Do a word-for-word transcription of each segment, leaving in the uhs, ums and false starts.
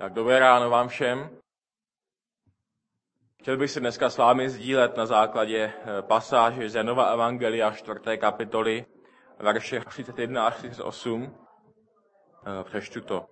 Tak dobré ráno vám všem. Chtěl bych si dneska s vámi sdílet na základě pasáže z Janova evangelia čtvrté kapitoly, verše třicet jedna až třicet osm. Přečtu to.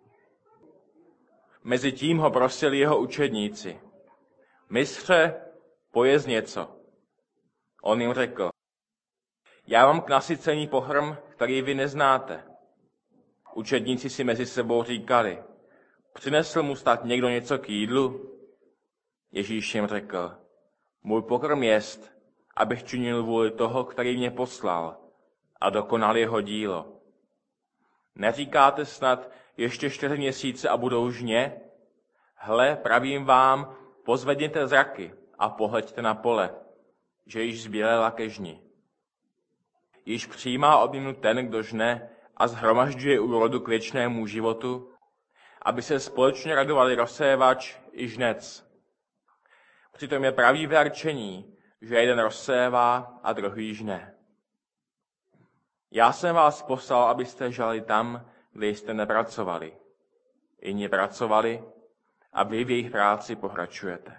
Mezitím ho prosili jeho učedníci. Mistře, pojez něco. On jim řekl. Já mám k nasycení pohrm, který vy neznáte. Učedníci si mezi sebou říkali. Přinesl mu snad někdo něco k jídlu? Ježíš jim řekl, můj pokrm jest, abych činil vůli toho, který mě poslal a dokonal jeho dílo. Neříkáte snad ještě čtyři měsíce a budou žně? Hle, pravím vám, pozvedněte zraky a pohleďte na pole, že již zbělela ke žni. Již přijímá odměnu ten, kdo žne a shromažďuje úrodu k věčnému životu, aby se společně radovali rozsévač i žnec. Přitom je pravivé rčení, že jeden rozsévá a druhý žne. Já jsem vás poslal, abyste žali tam, kde jste nepracovali. Jiní pracovali a vy v jejich práci pokračujete.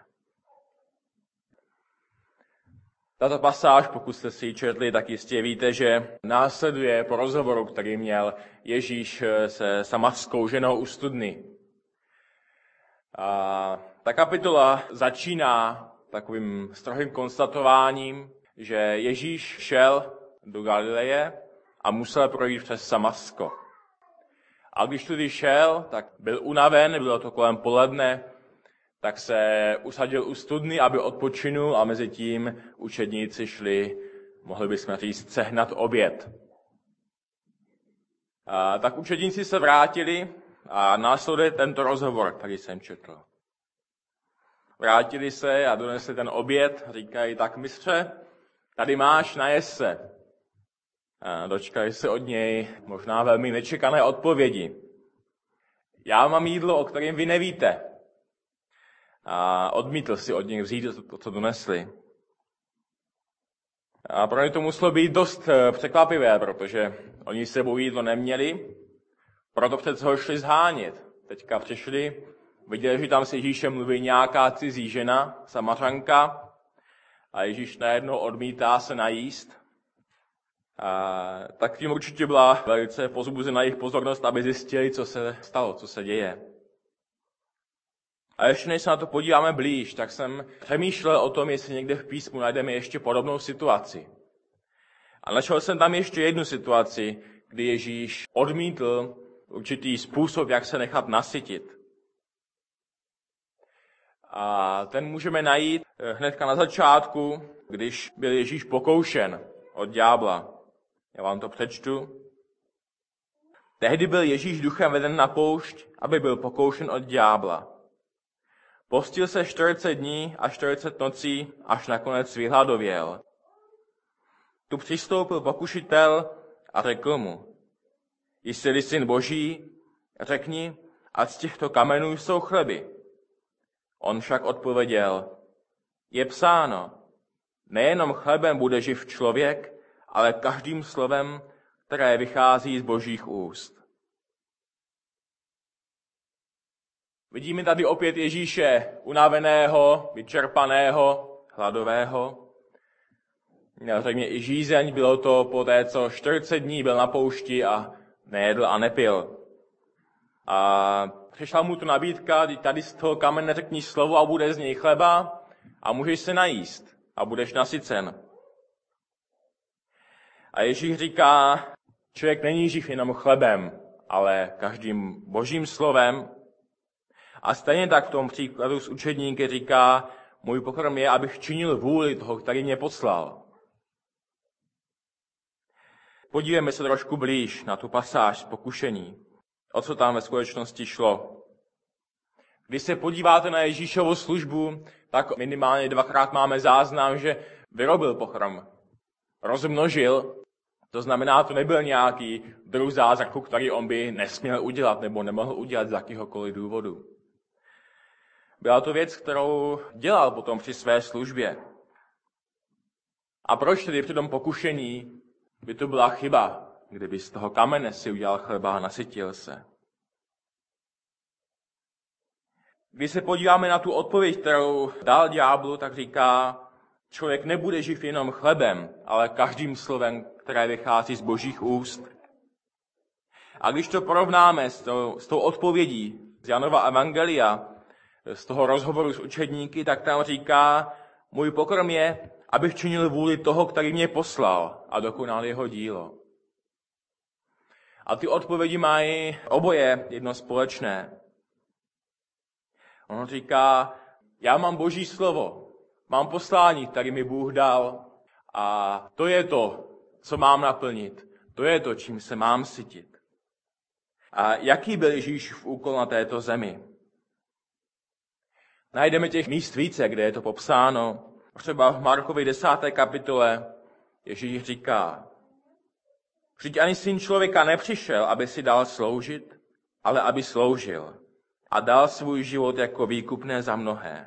Tato pasáž, pokud jste si ji četli, tak jistě víte, že následuje po rozhovoru, který měl Ježíš se samařskou ženou u studny. A ta kapitola začíná takovým strohým konstatováním, že Ježíš šel do Galileje a musel projít přes Samařsko. A když tudy šel, tak byl unaven, bylo to kolem poledne, tak se usadil u studny, aby odpočinul a mezi tím učedníci šli, mohli bychom říct, sehnat oběd. A tak učedníci se vrátili a následuje tento rozhovor, který jsem četl. Vrátili se a donesli ten oběd, říkají, tak mistře, tady máš, najez se. A dočkali se od něj možná velmi nečekané odpovědi. Já mám jídlo, o kterém vy nevíte. A odmítl si od nich vzít to, co donesli. A pro ně to muselo být dost překvapivé, protože oni s sebou jídlo neměli, proto přece ho šli zhánět. Teďka přišli, viděli, že tam s Ježíšem mluví nějaká cizí žena, Samařanka, a Ježíš najednou odmítá se najíst. A tak tím určitě byla velice pozbuzena jejich pozornost, aby zjistili, co se stalo, co se děje. A ještě než se na to podíváme blíž, tak jsem přemýšlel o tom, jestli někde v písmu najdeme ještě podobnou situaci. A našel jsem tam ještě jednu situaci, kdy Ježíš odmítl určitý způsob, jak se nechat nasytit. A ten můžeme najít hnedka na začátku, když byl Ježíš pokoušen od ďábla. Já vám to přečtu. Tehdy byl Ježíš duchem veden na poušť, aby byl pokoušen od ďábla. Postil se čtyřicet dní a čtyřicet nocí, až nakonec vyhladověl. Tu přistoupil pokušitel a řekl mu, jsi-li syn Boží, řekni, ať z těchto kamenů jsou chleby. On však odpověděl, je psáno, nejenom chlebem bude živ člověk, ale každým slovem, které vychází z Božích úst. Vidíme tady opět Ježíše unaveného, vyčerpaného, hladového. Zřejmě i žízeň, bylo to po té, co čtyřicet dní byl na poušti a nejedl a nepil. A přišla mu tu nabídka, tady z toho kamene řekni slovo a bude z něj chleba a můžeš se najíst a budeš nasycen. A Ježíš říká, člověk není živ jenom chlebem, ale každým Božím slovem. A stejně tak v tom příkladu s učedníky říká, můj pokrm je, abych činil vůli toho, který mě poslal. Podívejme se trošku blíž na tu pasáž z pokušení. O co tam ve skutečnosti šlo. Když se podíváte na Ježíšovu službu, tak minimálně dvakrát máme záznam, že vyrobil pokrm. Rozmnožil, to znamená, to nebyl nějaký druh zázraku, který on by nesměl udělat nebo nemohl udělat z jakýhokoliv důvodu. Byla to věc, kterou dělal potom při své službě. A proč tedy při tom pokušení by to byla chyba, kdyby z toho kamene si udělal chleba a nasytil se? Když se podíváme na tu odpověď, kterou dal ďáblu, tak říká, člověk nebude živ jenom chlebem, ale každým slovem, které vychází z Božích úst. A když to porovnáme s tou, s tou odpovědí z Janova evangelia, z toho rozhovoru s učedníky, tak tam říká, můj pokrm je, abych činil vůli toho, který mě poslal a dokonal jeho dílo. A ty odpovědi mají oboje jedno společné. On říká, já mám Boží slovo, mám poslání, který mi Bůh dal a to je to, co mám naplnit. To je to, čím se mám sytit. A jaký byl Ježíšův úkol na této zemi? Najdeme těch míst více, kde je to popsáno. Třeba v Markovi desáté kapitole Ježíš říká, vždyť ani syn člověka nepřišel, aby si dal sloužit, ale aby sloužil a dal svůj život jako výkupné za mnohé.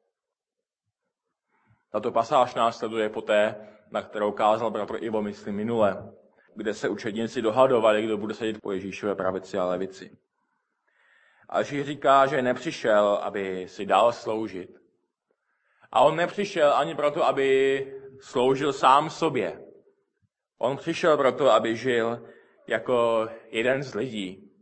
Tato pasáž následuje poté, na kterou kázal bratr Ivo, myslím, minule, kde se učedníci dohadovali, kdo bude sedět po Ježíšové pravici a levici. A Ježíš říká, že nepřišel, aby si dal sloužit. A on nepřišel ani proto, aby sloužil sám sobě. On přišel proto, aby žil jako jeden z lidí.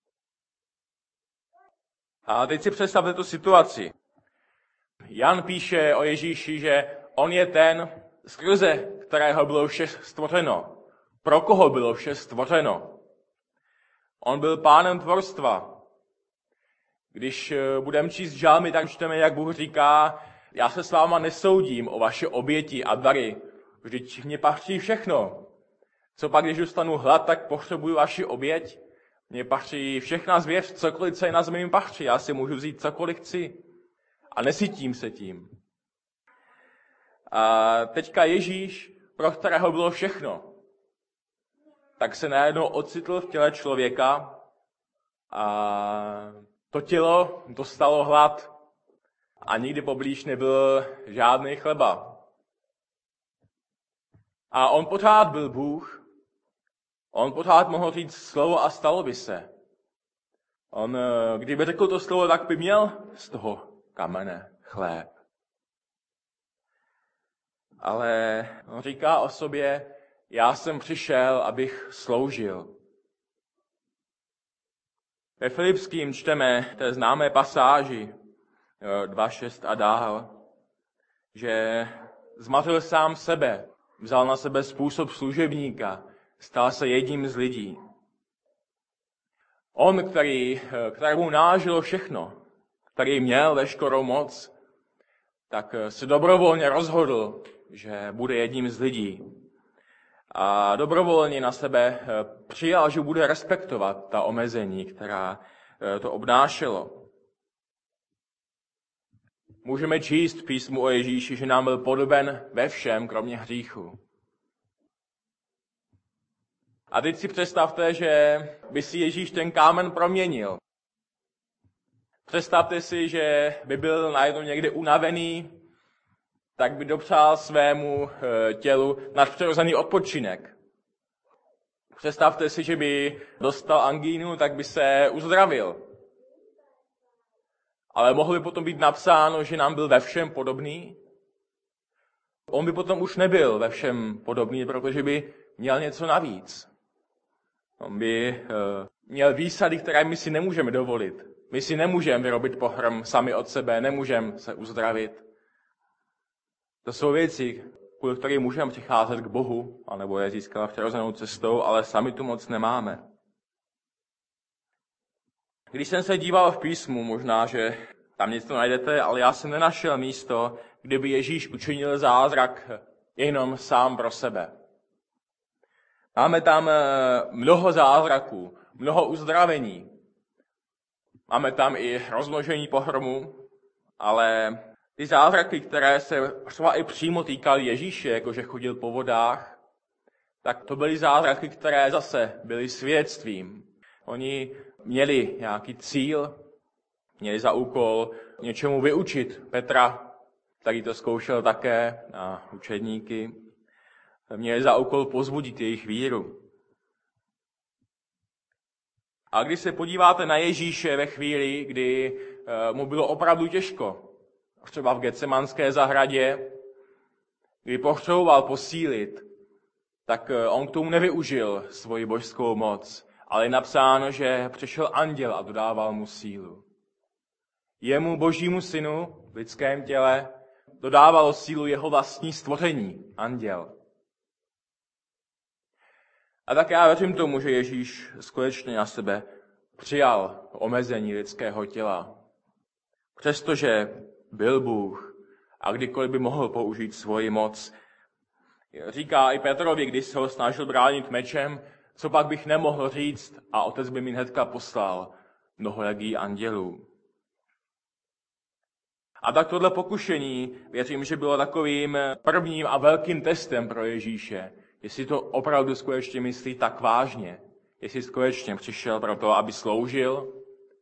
A teď si představte tu situaci. Jan píše o Ježíši, že on je ten, skrze kterého bylo vše stvořeno. Pro koho bylo vše stvořeno? On byl pánem tvorstva. Když budeme číst žalmy, tak čteme, jak Bůh říká, já se s váma nesoudím o vaše oběti a dary. Vždyť mně patří všechno. Co pak, když dostanu hlad, tak potřebuju vaši oběť? Mně patří všechna zvěř, cokoliv, co je na zemi mi patří. Já si můžu vzít cokoliv chci. A nesytím se tím. A teďka Ježíš, pro kterého bylo všechno, tak se najednou ocitl v těle člověka a to tělo dostalo hlad a nikdy poblíž nebyl žádný chleba. A on pořád byl Bůh, on pořád mohl říct slovo a stalo by se. On, kdyby řekl to slovo, tak by měl z toho kamene chléb. Ale on říká o sobě, já jsem přišel, abych sloužil. Ve Filipským čteme té známé pasáži dva šest a dál, že zmařil sám sebe, vzal na sebe způsob služebníka, stal se jedním z lidí. On, který, kterému náleželo všechno, který měl veškerou moc, tak se dobrovolně rozhodl, že bude jedním z lidí. A dobrovolně na sebe přijal, že bude respektovat ta omezení, která to obnášelo. Můžeme číst v písmu o Ježíši, že nám byl podoben ve všem, kromě hříchu. A teď si představte, že by si Ježíš ten kámen proměnil. Představte si, že by byl najednou někde unavený, tak by dopřál svému tělu nadpřirozený odpočinek. Představte si, že by dostal angínu, tak by se uzdravil. Ale mohlo by potom být napsáno, že nám byl ve všem podobný. On by potom už nebyl ve všem podobný, protože by měl něco navíc. On by měl výsady, které my si nemůžeme dovolit. My si nemůžeme vyrobit pohrm sami od sebe, nemůžeme se uzdravit. To jsou věci, kvůli kterým můžeme přicházet k Bohu, anebo je získat přirozenou cestou, ale sami tu moc nemáme. Když jsem se díval v písmu, možná, že tam něco najdete, ale já jsem nenašel místo, kde by Ježíš učinil zázrak jenom sám pro sebe. Máme tam mnoho zázraků, mnoho uzdravení. Máme tam i rozmnožení pohromu, ale ty zázraky, které se třeba i přímo týkaly Ježíše, jakože chodil po vodách, tak to byly zázraky, které zase byly svědectvím. Oni měli nějaký cíl, měli za úkol něčemu vyučit Petra, který to zkoušel také na učedníky. Měli za úkol povzbudit jejich víru. A když se podíváte na Ježíše ve chvíli, kdy mu bylo opravdu těžko. Třeba v Getsemanské zahradě, kdy potřeboval posílit, tak on k tomu nevyužil svoji božskou moc, ale je napsáno, že přišel anděl a dodával mu sílu. Jemu, božímu synu, v lidském těle, dodávalo sílu jeho vlastní stvoření, anděl. A tak já věřím tomu, že Ježíš skutečně na sebe přijal omezení lidského těla. Přestože byl Bůh a kdykoliv by mohl použít svoji moc. Říká i Petrovi, když se ho snažil bránit mečem, co pak bych nemohl říct a otec by mi hnedka poslal mnoho legí andělů. A tak tohle pokušení, věřím, že bylo takovým prvním a velkým testem pro Ježíše, jestli to opravdu skutečně myslí tak vážně, jestli skutečně přišel pro to, aby sloužil,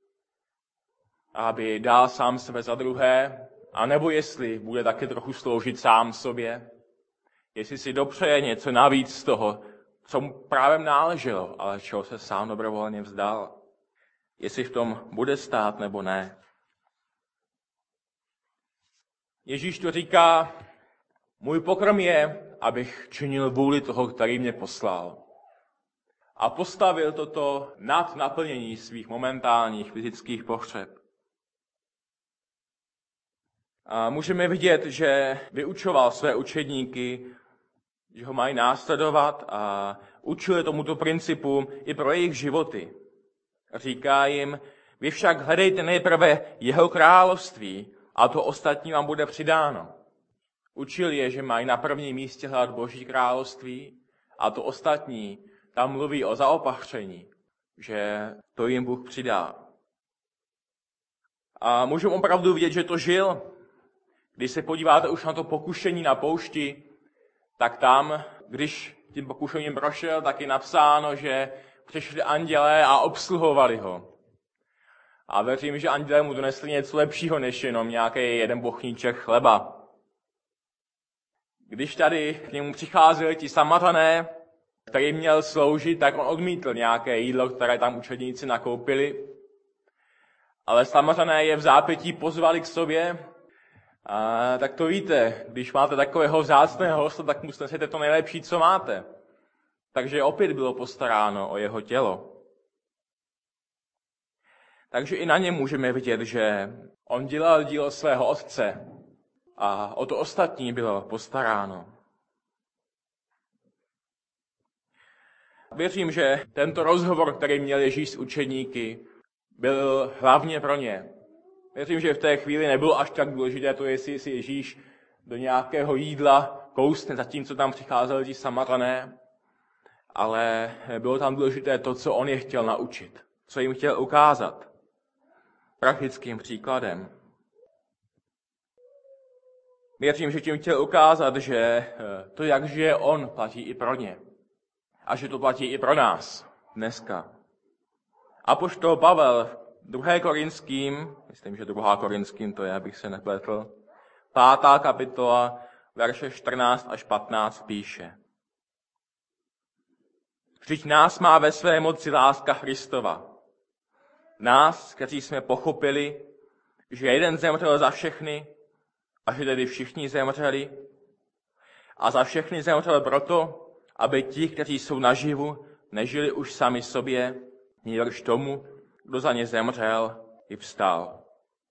aby dal sám sebe za druhé, anebo jestli bude taky trochu sloužit sám sobě, jestli si dopřeje něco navíc z toho, co mu právě náleželo, ale čeho se sám dobrovolně vzdal. Jestli v tom bude stát nebo ne. Ježíš to říká, můj pokrm je, abych činil vůli toho, který mě poslal. A postavil toto nad naplnění svých momentálních fyzických potřeb. A můžeme vidět, že vyučoval své učedníky, že ho mají následovat a učil tomuto principu i pro jejich životy. Říká jim, vy však hledejte nejprve jeho království a to ostatní vám bude přidáno. Učil je, že mají na prvním místě hledat Boží království a to ostatní tam mluví o zaopatření, že to jim Bůh přidá. A můžeme opravdu vidět, že to žil. Když se podíváte už na to pokušení na poušti, tak tam, když tím pokušením prošel, tak je napsáno, že přišli andělé a obsluhovali ho. A věřím, že andělé mu donesli něco lepšího, než jenom nějaký jeden bochníček chleba. Když tady k němu přicházeli ti Samarané, který měl sloužit, tak on odmítl nějaké jídlo, které tam učedníci nakoupili. Ale Samarané je v zápětí pozvali k sobě. A tak to víte, když máte takového vzácného hosta, tak mu snesete to nejlepší, co máte. Takže opět bylo postaráno o jeho tělo. Takže i na něm můžeme vidět, že on dělal dílo svého otce a o to ostatní bylo postaráno. Věřím, že tento rozhovor, který měl Ježíš s učedníky, byl hlavně pro ně. Věřím, že v té chvíli nebylo až tak důležité to, jestli si Ježíš do nějakého jídla kousne, zatímco tam přicházeli ti Samarané, ale bylo tam důležité to, co on je chtěl naučit, co jim chtěl ukázat praktickým příkladem. Věřím, že tím chtěl ukázat, že to, jak žije on, platí i pro ně. A že to platí i pro nás dneska. Apoštol Pavel druhé Korinským, myslím, že druhá Korinským to je, abych se nepletl, pátá kapitola, verše čtrnáct až patnáct píše. Vždyť nás má ve své moci láska Kristova. Nás, kteří jsme pochopili, že jeden zemřel za všechny a že tedy všichni zemřeli. A za všechny zemřel proto, aby ti, kteří jsou naživu, nežili už sami sobě, nýbrž tomu, kdo za ně zemřel, i vstal.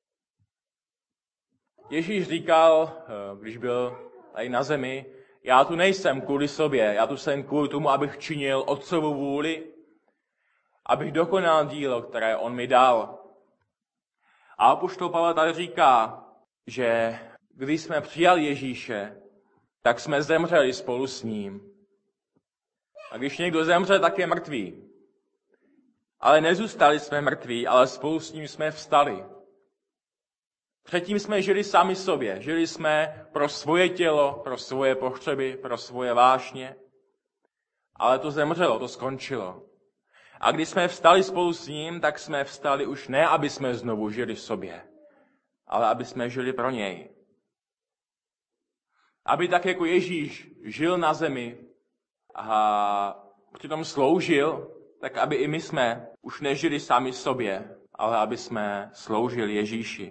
Ježíš říkal, když byl tady na zemi, já tu nejsem kvůli sobě, já tu jsem kvůli tomu, abych činil Otcovu vůli, abych dokonal dílo, které on mi dal. A apoštol Pavel tady říká, že když jsme přijali Ježíše, tak jsme zemřeli spolu s ním. A když někdo zemře, tak je mrtvý. Ale nezůstali jsme mrtví, ale spolu s ním jsme vstali. Předtím jsme žili sami sobě. Žili jsme pro svoje tělo, pro svoje potřeby, pro svoje vášně. Ale to zemřelo, to skončilo. A když jsme vstali spolu s ním, tak jsme vstali už ne, aby jsme znovu žili v sobě, ale aby jsme žili pro něj. Aby tak jako Ježíš žil na zemi a přitom sloužil, tak aby i my jsme už nežili sami sobě, ale aby jsme sloužili Ježíši.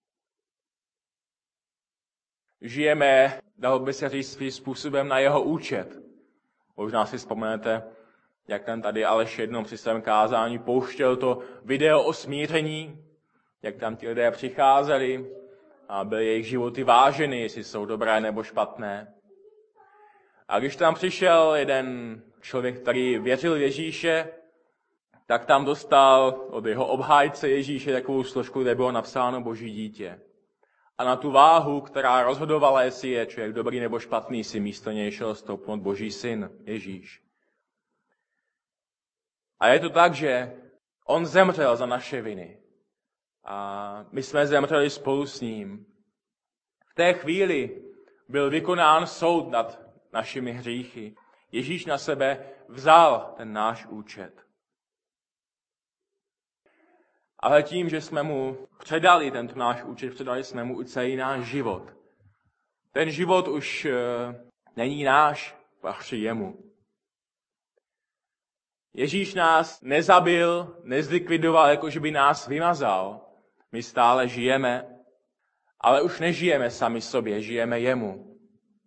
Žijeme, dalo by se říct, svým způsobem na jeho účet. Možná si vzpomenete, jak ten tady Aleš jednou při svém kázání pouštěl to video o smíření, jak tam ti lidé přicházeli a byly jejich životy váženy, jestli jsou dobré nebo špatné. A když tam přišel jeden člověk, který věřil Ježíše, tak tam dostal od jeho obhájce Ježíše takovou složku, kde bylo napsáno Boží dítě. A na tu váhu, která rozhodovala, jestli je člověk dobrý nebo špatný, si místo něj šel stoupnout Boží syn, Ježíš. A je to tak, že on zemřel za naše viny. A my jsme zemřeli spolu s ním. V té chvíli byl vykonán soud nad našimi hříchy. Ježíš na sebe vzal ten náš účet. Ale tím, že jsme mu předali tento náš účet, předali jsme mu celý náš život. Ten život už e, není náš, patří jemu. Ježíš nás nezabil, nezlikvidoval, jakože by nás vymazal. My stále žijeme, ale už nežijeme sami sobě, žijeme jemu.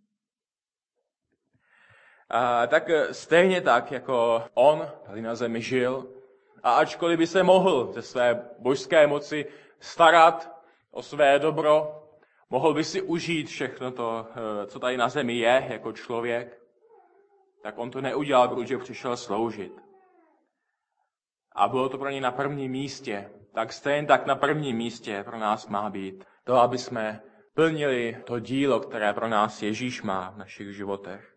A tak stejně tak, jako on tady na zemi žil, a ačkoliv by se mohl ze své božské moci starat o své dobro, mohl by si užít všechno to, co tady na zemi je jako člověk, tak on to neudělal, protože přišel sloužit. A bylo to pro něj na prvním místě. Tak stejně tak na prvním místě pro nás má být to, aby jsme plnili to dílo, které pro nás Ježíš má v našich životech.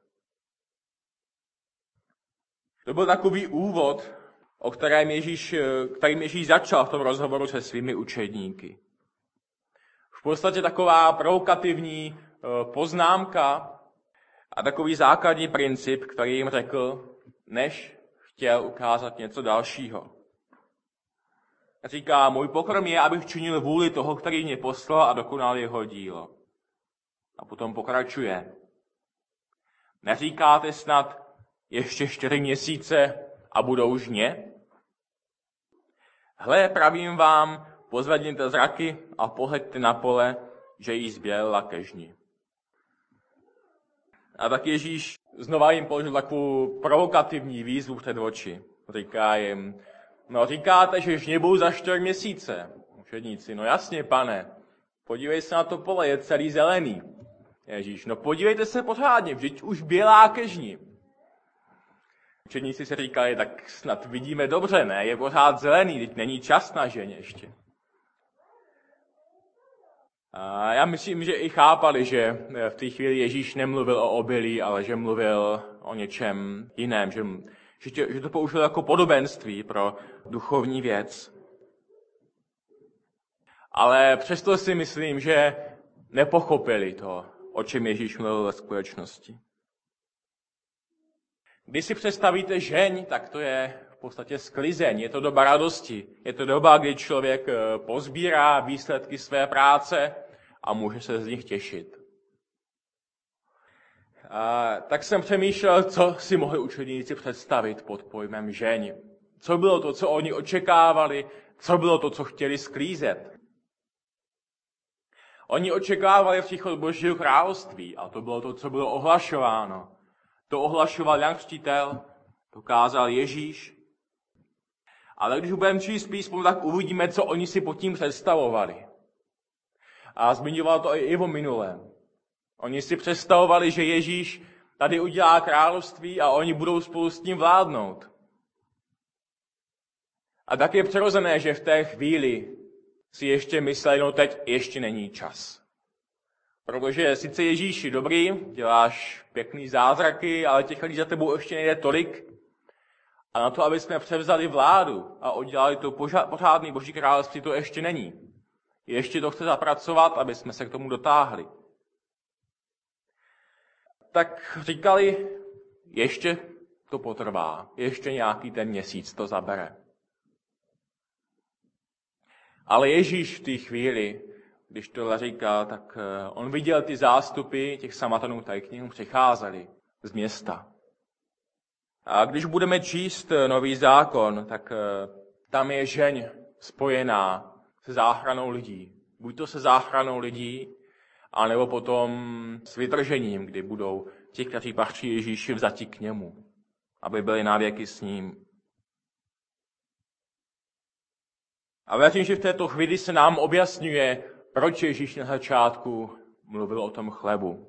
To byl takový úvod, o kterém Ježíš, kterým Ježíš začal v tom rozhovoru se svými učedníky. V podstatě taková provokativní poznámka a takový základní princip, který jim řekl, než chtěl ukázat něco dalšího. Říká, můj pokrm je, abych činil vůli toho, který mě poslal a dokonal jeho dílo. A potom pokračuje. Neříkáte snad ještě čtyři měsíce a budou žně? Hle, pravím vám, pozvedněte zraky a pohleďte na pole, že jí zbělila ke žni. A tak Ježíš znova jim položil takovou provokativní výzvu před oči. Říká jim, no říkáte, že žně budou za čtyři měsíce. Učedníci, no jasně, pane, podívej se na to pole, je celý zelený. Ježíš, no podívejte se pořádně, vždyť už bělá ke žni. Učedníci si říkali, tak snad vidíme dobře, ne? Je pořád zelený, teď není čas na žeň ještě. A já myslím, že i chápali, že v té chvíli Ježíš nemluvil o obilí, ale že mluvil o něčem jiném, že, že to použil jako podobenství pro duchovní věc. Ale přesto si myslím, že nepochopili to, o čem Ježíš mluvil ve skutečnosti. Když si představíte žeň, tak to je v podstatě sklizeň, je to doba radosti. Je to doba, kdy člověk pozbírá výsledky své práce a může se z nich těšit. A tak jsem přemýšlel, co si mohli učedníci představit pod pojmem žeň. Co bylo to, co oni očekávali, co bylo to, co chtěli sklízet. Oni očekávali příchod Božího království a to bylo to, co bylo ohlašováno. To ohlašoval Jan Křtitel, to kázal Ježíš. Ale když budeme číst písmo, tak uvidíme, co oni si pod tím představovali. A zmiňoval to i Ivo minulém. Oni si představovali, že Ježíš tady udělá království a oni budou spolu s ním vládnout. A tak je přirozené, že v té chvíli si ještě mysleli, no teď ještě není čas. Protože sice Ježíši dobrý, děláš pěkný zázraky, ale těch lidí za tebou ještě nejde tolik. A na to, aby jsme převzali vládu a udělali to pořádný Boží království, to ještě není. Ještě to chce zapracovat, aby jsme se k tomu dotáhli. Tak říkali, ještě to potrvá, ještě nějaký ten měsíc to zabere. Ale Ježíš v té chvíli, když tohle říkal, tak on viděl ty zástupy těch Samatanů, které k němu přicházeli z města. A když budeme číst Nový zákon, tak tam je žeň spojená se záchranou lidí. Buď to se záchranou lidí, anebo potom s vytržením, kdy budou ti, kteří patří Ježíši, vzati k němu, aby byli navěky s ním. A věřím, že v této chvíli se nám objasňuje, proč Ježíš na začátku mluvil o tom chlebu.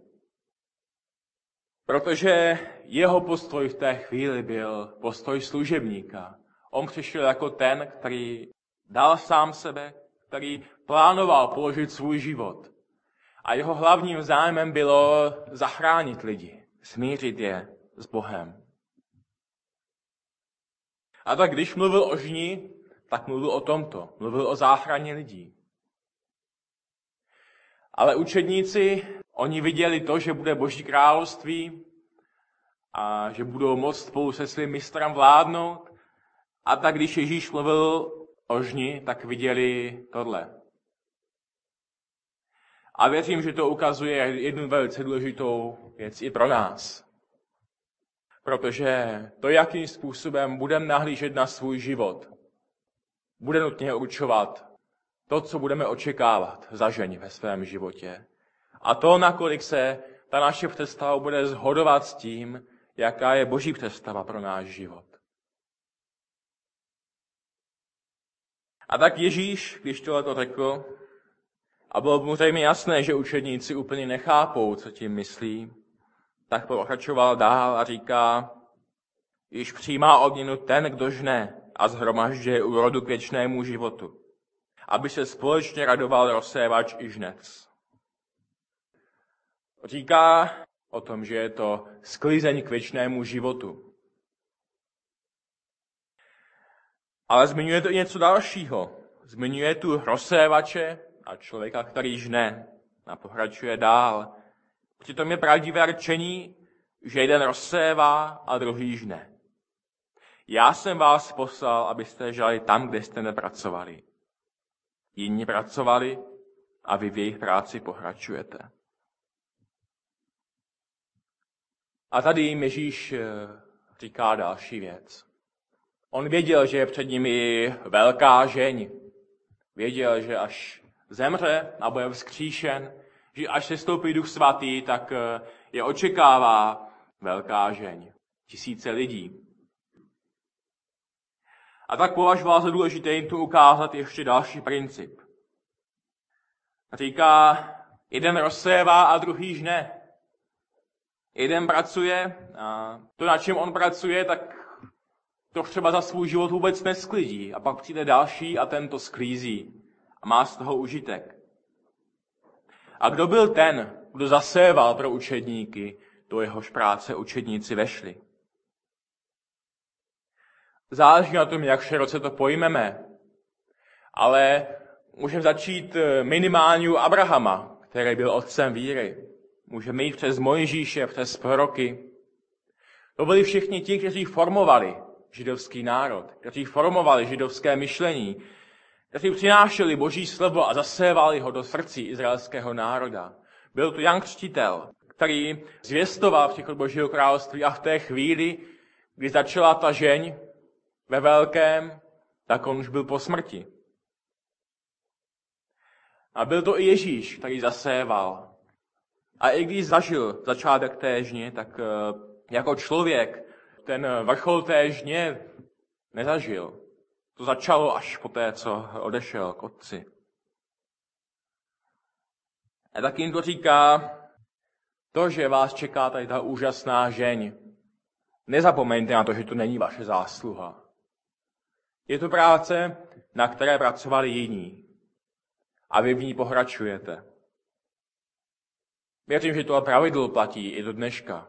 Protože jeho postoj v té chvíli byl postoj služebníka. On přišel jako ten, který dal sám sebe, který plánoval položit svůj život. A jeho hlavním zájmem bylo zachránit lidi, smířit je s Bohem. A tak když mluvil o žni, tak mluvil o tomto. Mluvil o záchraně lidí. Ale učedníci, oni viděli to, že bude Boží království a že budou moct spolu se svým mistrem vládnout. A tak když Ježíš mluvil o žni, tak viděli tohle. A věřím, že to ukazuje jednu velice důležitou věc i pro nás. Protože to, jakým způsobem budeme nahlížet na svůj život, bude nutně určovat to, co budeme očekávat za ženi ve svém životě. A to, nakolik se ta naše představa bude shodovat s tím, jaká je Boží představa pro náš život. A tak Ježíš, když tohle řekl, a bylo mu zřejmě jasné, že učedníci úplně nechápou, co tím myslí, tak pokračoval dál a říká, již přijímá odměnu ten, kdo žne a shromažďuje úrodu k věčnému životu, aby se společně radoval rozsévač i žnec. Říká o tom, že je to sklizeň k věčnému životu. Ale zmiňuje to i něco dalšího. Zmiňuje tu rozsévače a člověka, který žne a pokračuje dál. Přitom je pravdivé rčení, že jeden rozsévá a druhý žne. Já jsem vás poslal, abyste žali tam, kde jste nepracovali. Jiní pracovali a vy v jejich práci pokračujete. A tady jim Ježíš říká další věc. On věděl, že je před nimi velká žeň. Věděl, že až zemře a bude vzkříšen, že až se stoupí Duch Svatý, tak je očekává velká žeň. Tisíce lidí. A tak považoval za důležité jim tu ukázat ještě další princip. Říká, jeden rozsévá a druhý žne. Jeden pracuje a to, na čem on pracuje, tak to třeba za svůj život vůbec nesklidí. A pak přijde další a ten to sklízí a má z toho užitek. A kdo byl ten, kdo zaséval pro učedníky, do jehož práce učedníci vešli? Záleží na tom, jak široce to pojmeme. Ale můžeme začít minimálně u Abrahama, který byl otcem víry. Můžeme jít přes Mojžíše, přes proroky. To byli všichni ti, kteří formovali židovský národ, kteří formovali židovské myšlení, kteří přinášeli Boží slovo a zasévali ho do srdcí izraelského národa. Byl to Jan Křtitel, který zvěstoval příchod Božího království a v té chvíli, kdy začala ta žeň ve velkém, tak on už byl po smrti. A byl to i Ježíš, který zaséval. A i když zažil začátek té žně, tak jako člověk ten vrchol té žně nezažil. To začalo až po té, co odešel k otci. A tak jim to říká, to, že vás čeká tady ta úžasná žeň, nezapomeňte na to, že to není vaše zásluha. Je to práce, na které pracovali jiní. A vy v ní pokračujete. Věřím, že to pravidlo platí i do dneška.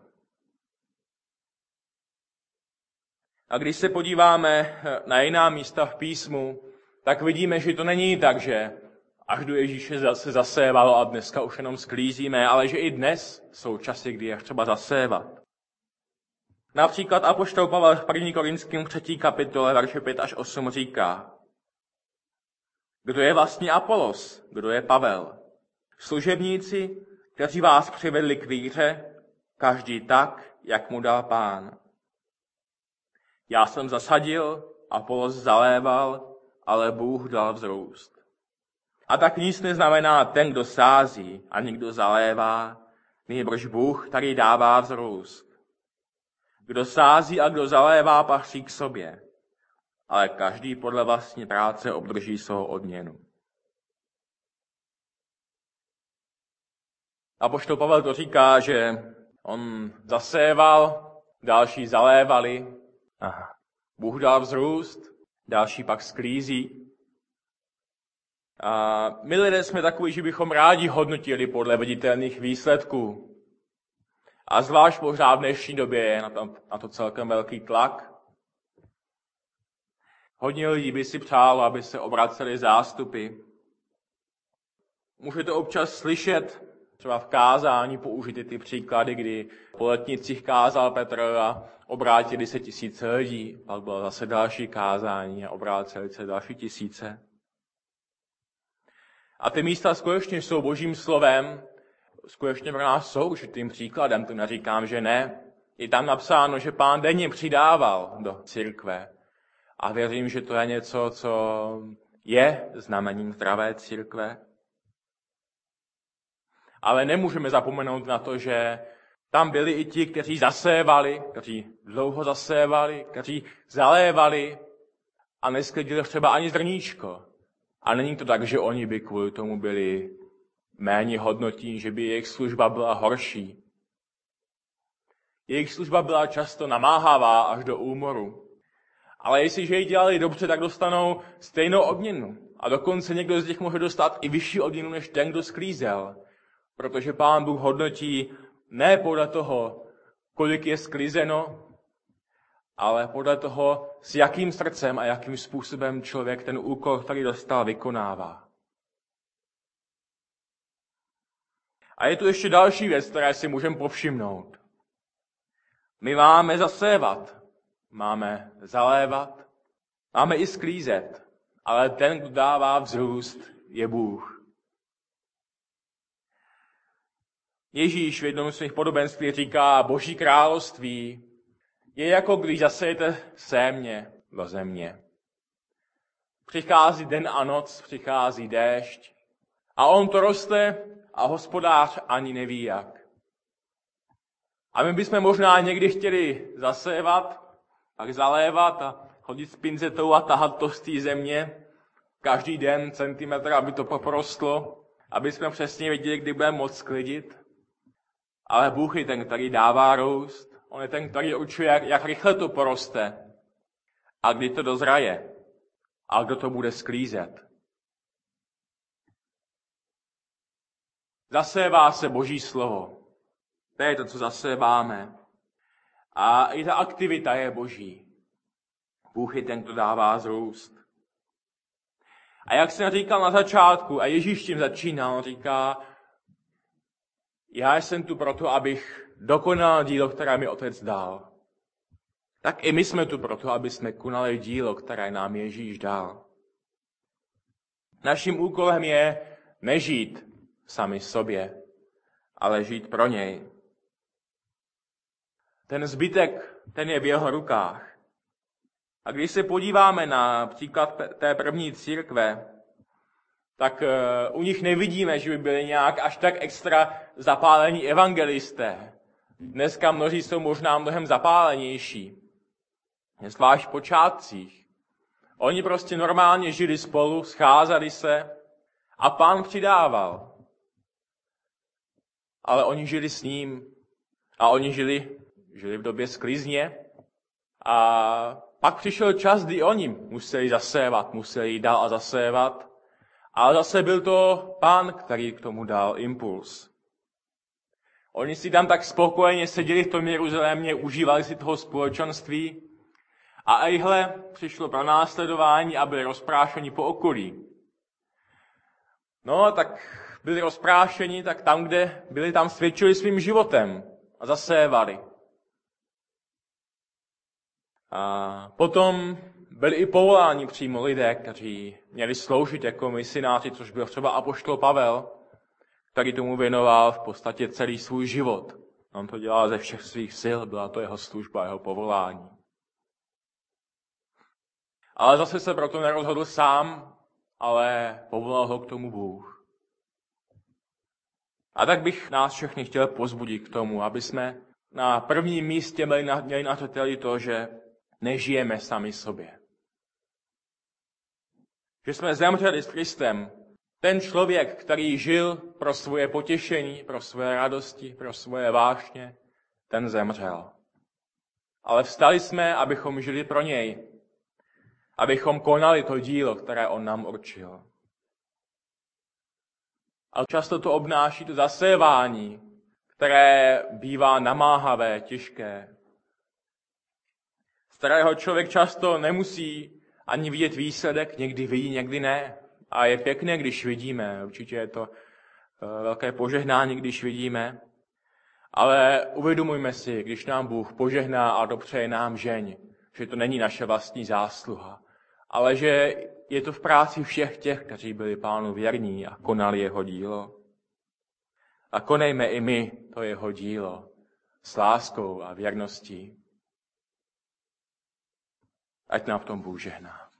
A když se podíváme na jiná místa v písmu, tak vidíme, že to není tak, že až do Ježíše se zasévalo a dneska už jenom sklízíme, ale že i dnes jsou časy, kdy je třeba zasévat. Například apoštol Pavel v první Korinským třetí kapitole, verše pět až osm říká: Kdo je vlastně Apolos? Kdo je Pavel? Služebníci, kteří vás přivedli k víře, každý tak, jak mu dal Pán. Já jsem zasadil, Apolos zaléval, ale Bůh dal vzrůst. A tak nic neznamená ten, kdo sází, ani kdo zalévá, nýbrž Bůh, který dává vzrůst. Kdo sází a kdo zalévá, patří k sobě, ale každý podle vlastní práce obdrží svou odměnu. Apoštol Pavel to říká, že on zaséval, další zalévali, aha. Bůh dal vzrůst, další pak sklízí. A my lidé jsme takoví, že bychom rádi hodnotili podle viditelných výsledků. A zvlášť možná v dnešní době je na to, na to celkem velký tlak. Hodně lidí by si přálo, aby se obraceli zástupy. Můžete občas slyšet, třeba v kázání použity ty příklady, kdy po letnicích kázal Petr a obrátili se tisíce lidí. Pak bylo zase další kázání a obrátili se další tisíce. A ty místa skutečně jsou Božím slovem, skutečně pro nás jsou určitým příkladem, to neříkám, že ne. Je tam napsáno, že Pán denně přidával do církve. A věřím, že to je něco, co je znamením zdravé církve. Ale nemůžeme zapomenout na to, že tam byli i ti, kteří zasévali, kteří dlouho zasévali, kteří zalévali a nesklidili třeba ani zrníčko. A není to tak, že oni by kvůli tomu byli méně hodnotní, že by jejich služba byla horší. Jejich služba byla často namáhavá až do úmoru. Ale jestliže ji dělali dobře, tak dostanou stejnou odměnu. A dokonce někdo z nich může dostat i vyšší odměnu než ten, kdo sklízel. Protože Pán Bůh hodnotí ne podle toho, kolik je sklízeno, ale podle toho, s jakým srdcem a jakým způsobem člověk ten úkol, který dostal, vykonává. A je tu ještě další věc, které si můžeme povšimnout. My máme zasévat, máme zalévat, máme i sklízet, ale ten, kdo dává vzrůst, je Bůh. Ježíš v jednom z svých podobenství říká, Boží království je jako když zasejete sémě do země. Přichází den a noc, přichází déšť a on to roste a hospodář ani neví jak. A my bychom možná někdy chtěli zasévat, pak zalévat a chodit s pinzetou a tahat to z té země každý den centimetr, aby to poprostlo, aby jsme přesně věděli, kdy budeme moct sklidit. Ale Bůh je ten, který dává růst. On je ten, který určuje, jak, jak rychle to poroste a kdy to dozraje a kdo to bude sklízet. Zasévá se Boží slovo. To je to, co zaséváme. A i ta aktivita je Boží. Bůh je ten, kdo dává zrůst. A jak jsem říkal na začátku, a Ježíš tím začínal, říká, já jsem tu proto, abych dokonal dílo, které mi Otec dal. Tak i my jsme tu proto, aby jsme konali dílo, které nám Ježíš dal. Naším úkolem je nežít sami sobě, ale žít pro něj. Ten zbytek, ten je v jeho rukách. A když se podíváme na příklad té první církve, tak u nich nevidíme, že by byli nějak až tak extra zapálení evangelisté. Dneska mnozí jsou možná mnohem zapálenější. Zvlášť v počátcích. Oni prostě normálně žili spolu, scházeli se a Pán přidával. Ale oni žili s ním a oni žili, žili v době sklizně a pak přišel čas, kdy oni museli zasévat, museli jít dál a zasévat. Ale zase byl to Pán, který k tomu dal impuls. Oni si tam tak spokojeně seděli v tom Jeruzalémě, užívali si toho společenství a ejhle přišlo pronásledování a byli rozprášeni po okolí. No, tak byli rozprášeni, tak tam, kde byli, tam svědčili svým životem a zasévali. A potom byli i povoláni přímo lidé, kteří měli sloužit jako misionáři, což byl třeba apoštol Pavel, který tomu věnoval v podstatě celý svůj život. On to dělal ze všech svých sil, byla to jeho služba, jeho povolání. Ale zase se proto nerozhodl sám, ale povolal ho k tomu Bůh. A tak bych nás všechny chtěl pozbudit k tomu, aby jsme na prvním místě měli na, měli na zřeteli to, že nežijeme sami sobě. Že jsme zemřeli s Kristem. Ten člověk, který žil pro svoje potěšení, pro svoje radosti, pro svoje vášně, ten zemřel. Ale vstali jsme, abychom žili pro něj. Abychom konali to dílo, které on nám určil. Ale často to obnáší to zasévání, které bývá namáhavé, těžké. Z kterého člověk často nemusí ani vidět výsledek, někdy vidí, někdy ne. A je pěkné, když vidíme. Určitě je to velké požehnání, když vidíme. Ale uvědomujme si, když nám Bůh požehná a dopřeje nám žeň, že to není naše vlastní zásluha, ale že je to v práci všech těch, kteří byli Pánu věrní a konali jeho dílo. A konejme i my to jeho dílo s láskou a věrností. Ať nám v tom Bůh žehná.